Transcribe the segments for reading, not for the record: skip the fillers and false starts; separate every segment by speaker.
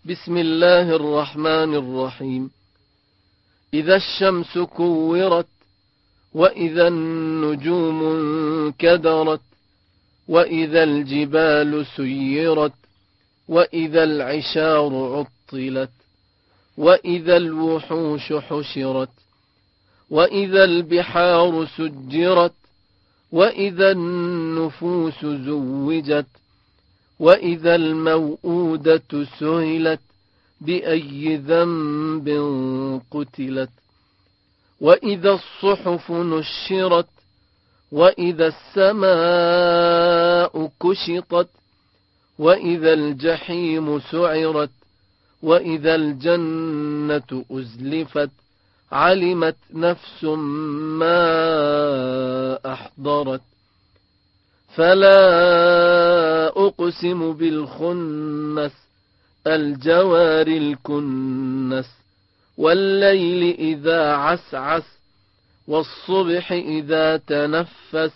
Speaker 1: بسم الله الرحمن الرحيم. إذا الشمس كورت، وإذا النجوم انكدرت، وإذا الجبال سيرت، وإذا العشار عطلت، وإذا الوحوش حشرت، وإذا البحار سجرت، وإذا النفوس زوجت، وإذا الموءودة سئلت بأي ذنب قتلت، وإذا الصحف نشرت، وإذا السماء كشطت، وإذا الجحيم سعرت، وإذا الجنة أزلفت، علمت نفس ما أحضرت. فلا أقسم بالخنس، الجوار الكنس، والليل إذا عسعس، والصبح إذا تنفس،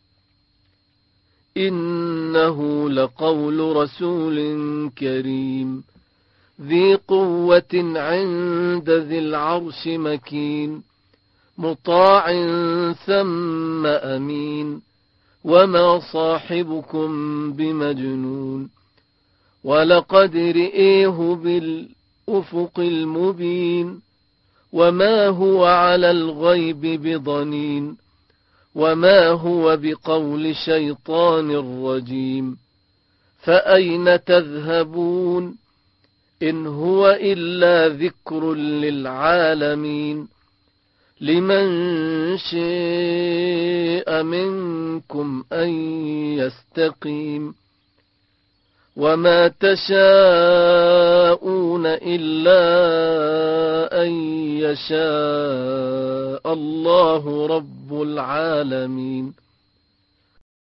Speaker 1: إنه لقول رسول كريم ذي قوة عند ذي العرش مكين، مطاع ثم أمين، وما صاحبكم بمجنون، ولقد رئيه بالأفق المبين، وما هو على الغيب بضنين، وما هو بقول شيطان رجيم. فأين تذهبون؟ إن هو إلا ذكر للعالمين، لمن شاء منكم أن يستقيم، وما تشاءون إلا أن يشاء الله رب العالمين.